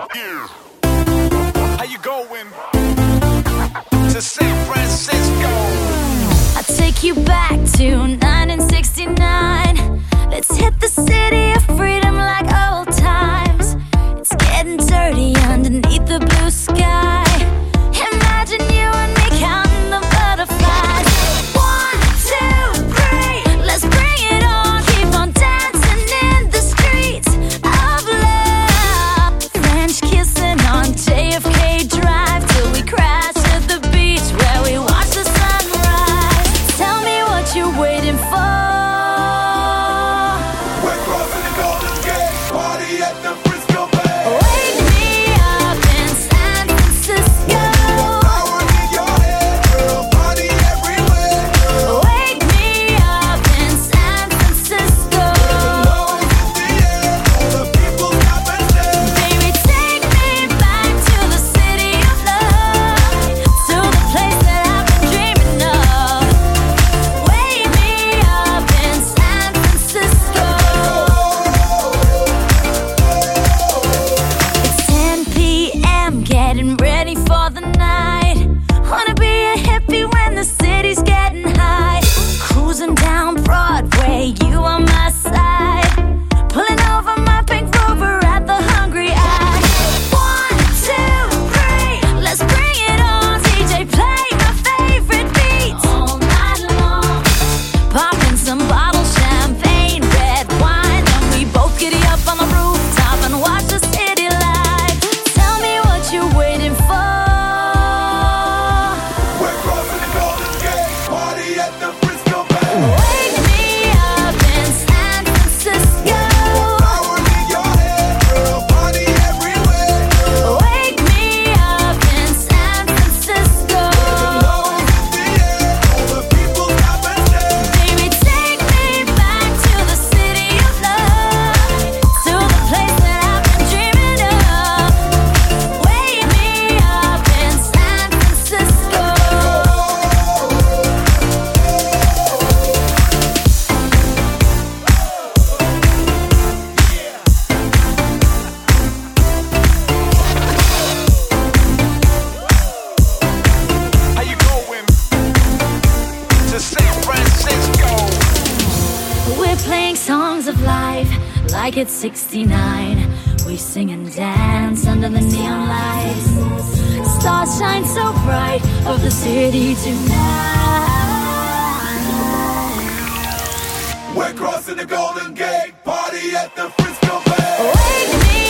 How you going to San Francisco? I'll take you back to 1969. Let's hit the city of freedom like old times. It's getting dirty underneath the blue sky. Imagine you and me counting the butterflies. 1, 2, 3, let's bring it on. Keep on dancing in the streets of love. French kissing on JFK Drive till we crash at the beach where we watch the sunrise. Tell me what you're waiting for. We're crossing the Golden Gate, party at the Frisco Bay. Wake me up in San Francisco. Power in your head, girl, party everywhere. Wake me up in San Francisco. Love is in the air, all the people stop and stare. Baby, take me back to the city of love, to the place that I've been dreaming of. Wake me up in San Francisco. It's 10 p.m., getting ready for the night. Wanna be a hippie when the city's getting high. Cruising down Broadway, you on my side. Pulling over my pink Rover at the Hungry Eye. 1, 2, 3, let's bring it on. DJ, play my favorite beats all night long. Popping some bottle champagne, red wine, and we both giddy up on the rooftop and watch the city light. Tell me what you're waiting for. We're crossing the Golden Gate, party at the Frisco Bay. Wake me up in San Francisco. Power in your head, girl, party everywhere. Wake me up in San Francisco. Love is in the air, all the people stop and stare. Baby, take me back to the city of love, to the place that I've been dreaming of. Wake me up in San Francisco. How you going to San Francisco? We're playing songs of life like it's 69. We sing and dance under the neon lights. Stars shine so bright over the city tonight. We're crossing the Golden Gate, party at the Frisco Bay. Wake me